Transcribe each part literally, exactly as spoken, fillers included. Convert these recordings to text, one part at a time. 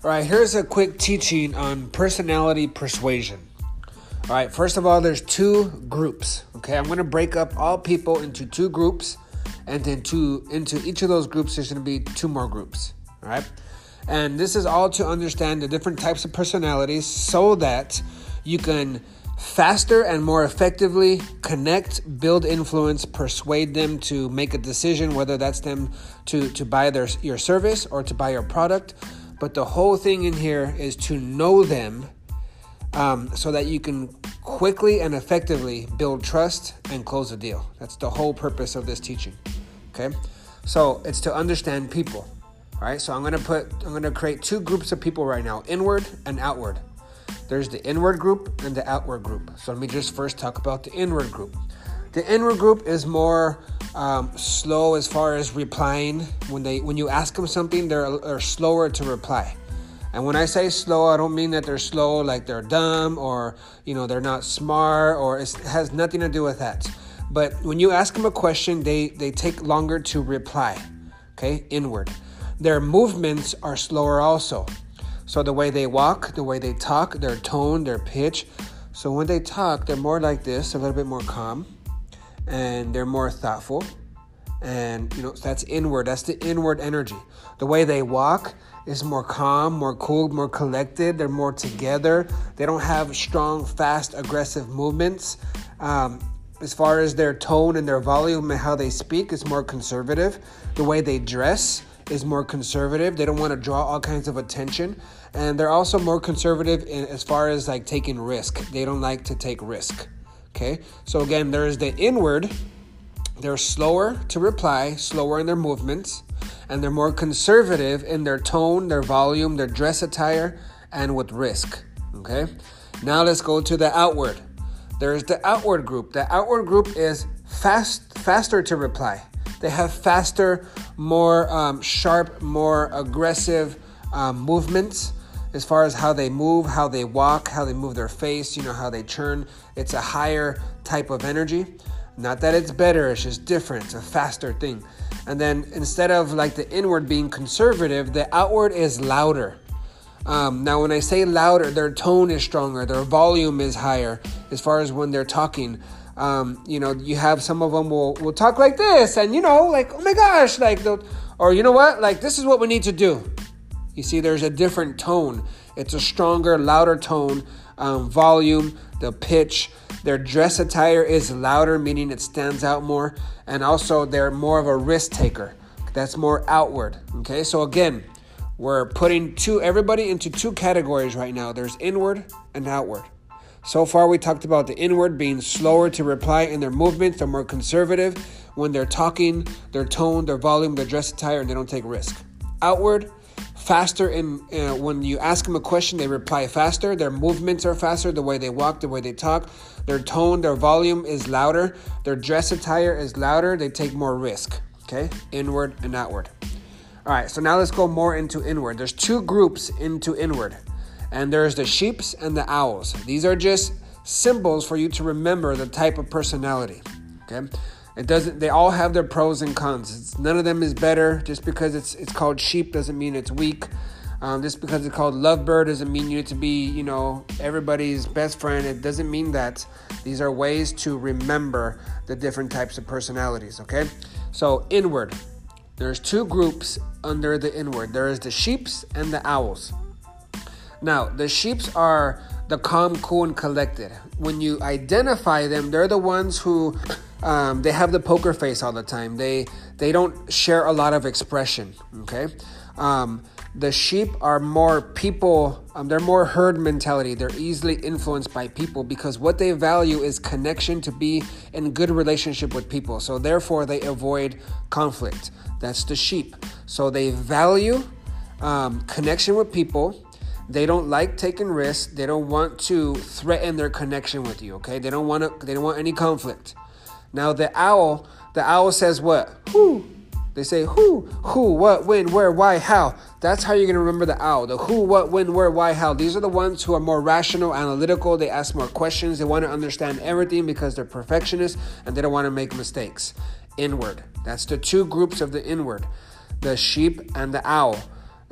All right, here's a quick teaching on personality persuasion. All right, first of all, there's two groups. Okay, I'm going to break up all people into two groups, and then two into each of those groups, there's going to be two more groups. All right, and this is all to understand the different types of personalities so that you can faster and more effectively connect, build influence, persuade them to make a decision, whether that's them to, to buy their your service or to buy your product. But the whole thing in here is to know them um, so that you can quickly and effectively build trust and close a deal. That's the whole purpose of this teaching. Okay, so it's to understand people. All right, so I'm gonna put I'm gonna create two groups of people right now: inward and outward. There's the inward group and the outward group. So let me just first talk about the inward group. The inward group is more um, slow as far as replying. When they when you ask them something, they're, they're slower to reply. And when I say slow, I don't mean that they're slow like they're dumb or you know they're not smart, or it's, it has nothing to do with that. But when you ask them a question, they they take longer to reply. Okay, inward. Their movements are slower also. So the way they walk, the way they talk, their tone, their pitch. So when they talk, they're more like this, a little bit more calm, and they're more thoughtful. And, you know, that's inward. That's the inward energy. The way they walk is more calm, more cool, more collected. They're more together. They don't have strong, fast, aggressive movements. Um, as far as their tone and their volume and how they speak, it's more conservative. The way they dress is more conservative. They don't want to draw all kinds of attention. And they're also more conservative in, as far as like taking risk. They don't like to take risk. Okay. So again, there's the inward. They're slower to reply, slower in their movements, and they're more conservative in their tone, their volume, their dress attire, and with risk. Okay. Now let's go to the outward. There's the outward group. The outward group is fast, faster to reply. They have faster, more um, sharp, more aggressive um, movements as far as how they move, how they walk, how they move their face, you know, how they turn. It's a higher type of energy. Not that it's better, it's just different. It's a faster thing. And then instead of like the inward being conservative, the outward is louder. Um, now, when I say louder, their tone is stronger, their volume is higher as far as when they're talking. Um, you know, you have some of them will, will talk like this and, you know, like, oh my gosh, like, or you know what, like, this is what we need to do. You see, there's a different tone. It's a stronger, louder tone, um, volume, the pitch. Their dress attire is louder, meaning it stands out more. And also they're more of a risk taker. That's more outward. Okay. So again, we're putting two, everybody into two categories right now. There's inward and outward. So far, we talked about the inward being slower to reply in their movements. They're more conservative when they're talking, their tone, their volume, their dress attire, and they don't take risk. Outward, faster in uh, when you ask them a question, they reply faster. Their movements are faster, the way they walk, the way they talk. Their tone, their volume is louder. Their dress attire is louder. They take more risk. Okay, inward and outward. All right, so now let's go more into inward. There's two groups into inward. And there's the sheeps and the owls. These are just symbols for you to remember the type of personality. Okay, it doesn't. They all have their pros and cons. It's, none of them is better. Just because it's it's called sheep doesn't mean it's weak. Um, just because it's called lovebird doesn't mean you need to be, you know, everybody's best friend. It doesn't mean that. These are ways to remember the different types of personalities. Okay, so inward. There's two groups under the inward. There is the sheeps and the owls. Now, the sheeps are the calm, cool, and collected. When you identify them, they're the ones who, um, they have the poker face all the time. They they don't share a lot of expression, okay? Um, the sheep are more people, um, they're more herd mentality. They're easily influenced by people because what they value is connection, to be in good relationship with people. So therefore, they avoid conflict. That's the sheep. So they value um, connection with people. They don't like taking risks. They don't want to threaten their connection with you, okay? They don't want to, they don't want any conflict. Now the owl, the owl says what? Who? They say who, who, what, when, where, why, how. That's how you're going to remember the owl. The who, what, when, where, why, how. These are the ones who are more rational, analytical. They ask more questions. They want to understand everything because they're perfectionists and they don't want to make mistakes. Inward. That's the two groups of the inward. The sheep and the owl.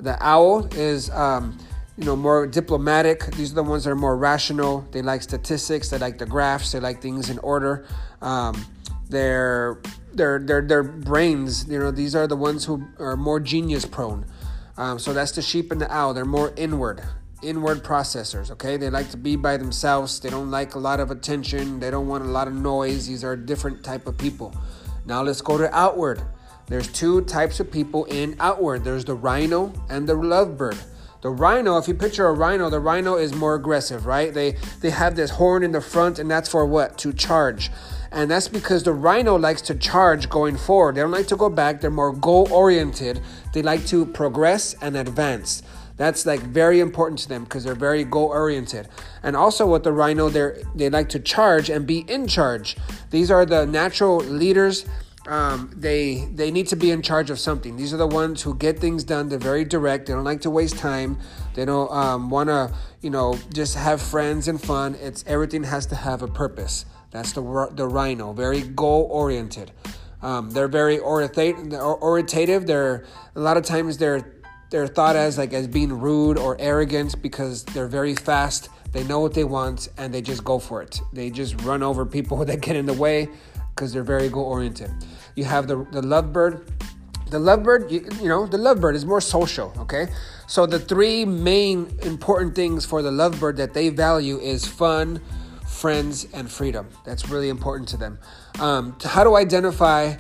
The owl is, um, you know, more diplomatic. These are the ones that are more rational. They like statistics. They like the graphs. They like things in order. Um, their their their their brains. You know, these are the ones who are more genius prone. Um, so that's the sheep and the owl. They're more inward. Inward processors, okay? They like to be by themselves. They don't like a lot of attention. They don't want a lot of noise. These are different type of people. Now let's go to outward. There's two types of people in outward. There's the rhino and the lovebird. The rhino, if you picture a rhino, the rhino is more aggressive, right? They they have this horn in the front, and that's for what? To charge. And that's because the rhino likes to charge going forward. They don't like to go back. They're more goal-oriented. They like to progress and advance. That's like very important to them because they're very goal-oriented. And also with the rhino, they they like to charge and be in charge. These are the natural leaders. Um, they they need to be in charge of something. These are the ones who get things done. They're very direct. They don't like to waste time. They don't um, want to, you know, just have friends and fun. It's everything has to have a purpose. That's the the rhino. Very goal-oriented. Um, they're very authoritative. They're a lot of times they're They're thought as like as being rude or arrogant because they're very fast. They know what they want and they just go for it. They just run over people that get in the way because they're very goal-oriented. You have the the lovebird. The lovebird, you, you know, the lovebird is more social, okay? So the three main important things for the lovebird that they value is fun, friends, and freedom. That's really important to them. Um, how to identify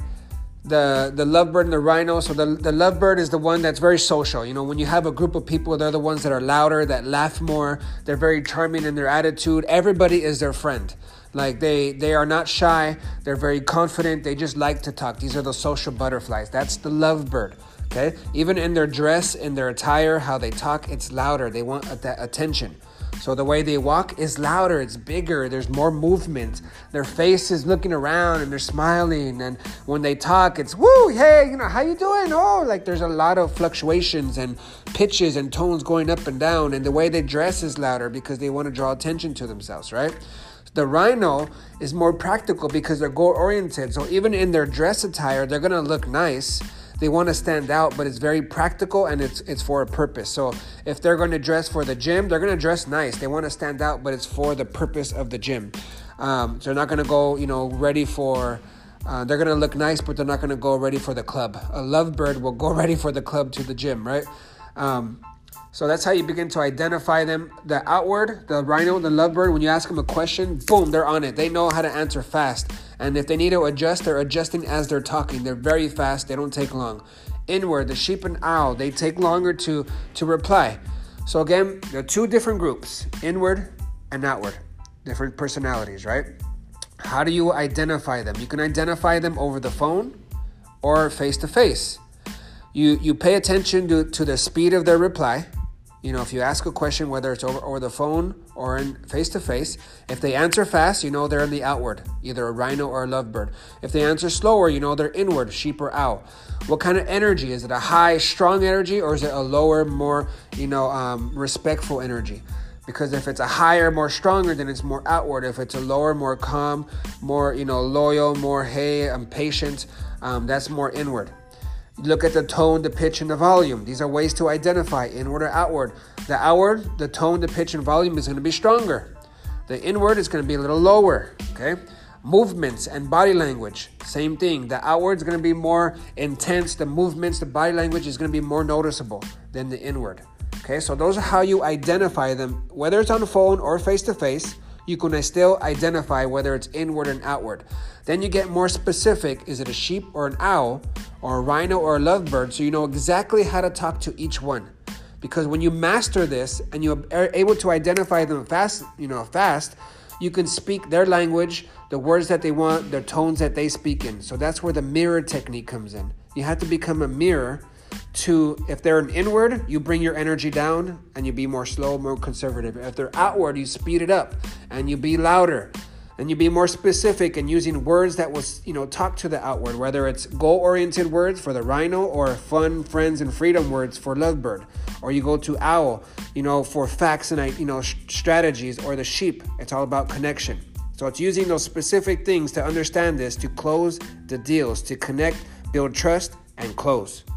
The the lovebird and the rhino. So the, the lovebird is the one that's very social. You know, when you have a group of people, they're the ones that are louder, that laugh more. They're very charming in their attitude. Everybody is their friend. Like they, they are not shy. They're very confident. They just like to talk. These are the social butterflies. That's the lovebird. Okay. Even in their dress, in their attire, how they talk, it's louder. They want that attention. So the way they walk is louder, it's bigger, there's more movement. Their face is looking around and they're smiling. And when they talk, it's, woo, hey, you know, how you doing? Oh, like there's a lot of fluctuations and pitches and tones going up and down. And the way they dress is louder because they want to draw attention to themselves, right? The rhino is more practical because they're goal-oriented. So even in their dress attire, they're going to look nice. They want to stand out, but it's very practical and it's it's for a purpose. So if they're going to dress for the gym, they're going to dress nice. They want to stand out, but it's for the purpose of the gym. Um, so they're not going to go, you know, ready for, uh, they're going to look nice, but they're not going to go ready for the club. A lovebird will go ready for the club to the gym, right? Um, so that's how you begin to identify them. The outward, the rhino, the lovebird, when you ask them a question, boom, they're on it. They know how to answer fast. And if they need to adjust, they're adjusting as they're talking. They're very fast. They don't take long. Inward, the sheep and owl, they take longer to, to reply. So again, there are two different groups, inward and outward, different personalities, right? How do you identify them? You can identify them over the phone or face-to-face. You you pay attention to, to the speed of their reply. You know, if you ask a question, whether it's over, over the phone or in face-to-face, if they answer fast, you know they're in the outward, either a rhino or a lovebird. If they answer slower, you know they're inward, sheep or owl. What kind of energy? Is it a high, strong energy, or is it a lower, more, you know, um, respectful energy? Because if it's a higher, more stronger, then it's more outward. If it's a lower, more calm, more, you know, loyal, more, hey, I'm patient, um, that's more inward. Look at the tone, the pitch, and the volume. These are ways to identify inward or outward. The outward, the tone, the pitch, and volume is going to be stronger. The inward is going to be a little lower, okay? Movements and body language, same thing. The outward is going to be more intense. The movements, the body language is going to be more noticeable than the inward, okay? So those are how you identify them. Whether it's on the phone or face-to-face, you can still identify whether it's inward and outward. Then you get more specific. Is it a sheep or an owl or a rhino or a lovebird? So you know exactly how to talk to each one. Because when you master this and you are able to identify them fast, you know, fast, you can speak their language, the words that they want, the tones that they speak in. So that's where the mirror technique comes in. You have to become a mirror to, if they're an inward, you bring your energy down and you be more slow, more conservative. If they're outward, you speed it up and you be louder and you be more specific and using words that will, you know, talk to the outward, whether it's goal-oriented words for the rhino or fun, friends, and freedom words for lovebird. Or you go to owl, you know, for facts and, you know, strategies, or the sheep. It's all about connection. So it's using those specific things to understand this, to close the deals, to connect, build trust, and close.